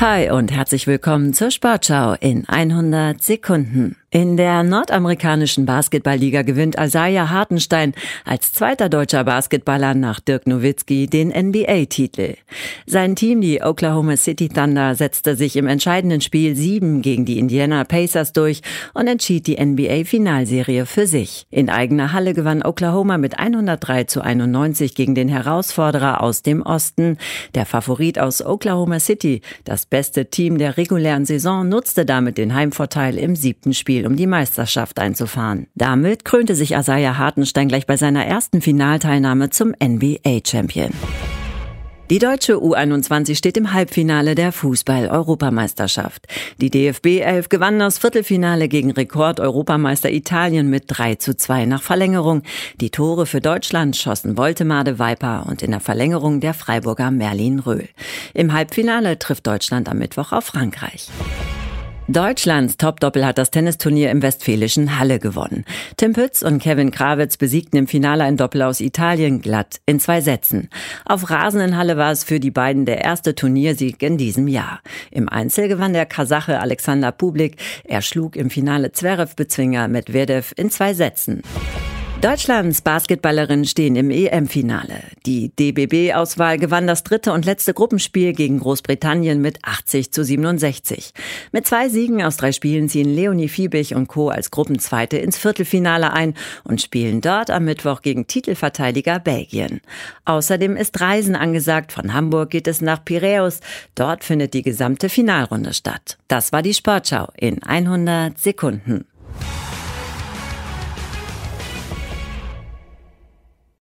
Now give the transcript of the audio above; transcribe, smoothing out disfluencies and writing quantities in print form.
Hi und herzlich willkommen zur Sportschau in 100 Sekunden. In der nordamerikanischen Basketballliga gewinnt Isaiah Hartenstein als zweiter deutscher Basketballer nach Dirk Nowitzki den NBA-Titel. Sein Team, die Oklahoma City Thunder, setzte sich im entscheidenden Spiel 7 gegen die Indiana Pacers durch und entschied die NBA-Finalserie für sich. In eigener Halle gewann Oklahoma mit 103:91 gegen den Herausforderer aus dem Osten. Der Favorit aus Oklahoma City, das beste Team der regulären Saison, nutzte damit den Heimvorteil im 7. Spiel, um die Meisterschaft einzufahren. Damit krönte sich Isaiah Hartenstein gleich bei seiner ersten Finalteilnahme zum NBA-Champion. Die deutsche U21 steht im Halbfinale der Fußball-Europameisterschaft. Die DFB 11 gewann das Viertelfinale gegen Rekord-Europameister Italien mit 3:2 nach Verlängerung. Die Tore für Deutschland schossen Woltemade Viper und in der Verlängerung der Freiburger Merlin Röhl. Im Halbfinale trifft Deutschland am Mittwoch auf Frankreich. Deutschlands Topdoppel hat das Tennisturnier im westfälischen Halle gewonnen. Tim Pütz und Kevin Krawitz besiegten im Finale ein Doppel aus Italien glatt in 2 Sätzen. Auf Rasen in Halle war es für die beiden der erste Turniersieg in diesem Jahr. Im Einzel gewann der Kasache Alexander Bublik. Er schlug im Finale Zverev-Bezwinger Medvedev in 2 Sätzen. Deutschlands Basketballerinnen stehen im EM-Finale. Die DBB-Auswahl gewann das 3. und letzte Gruppenspiel gegen Großbritannien mit 80:67. Mit 2 Siegen aus 3 Spielen ziehen Leonie Fiebig und Co. als Gruppenzweite ins Viertelfinale ein und spielen dort am Mittwoch gegen Titelverteidiger Belgien. Außerdem ist Reisen angesagt. Von Hamburg geht es nach Piräus. Dort findet die gesamte Finalrunde statt. Das war die Sportschau in 100 Sekunden.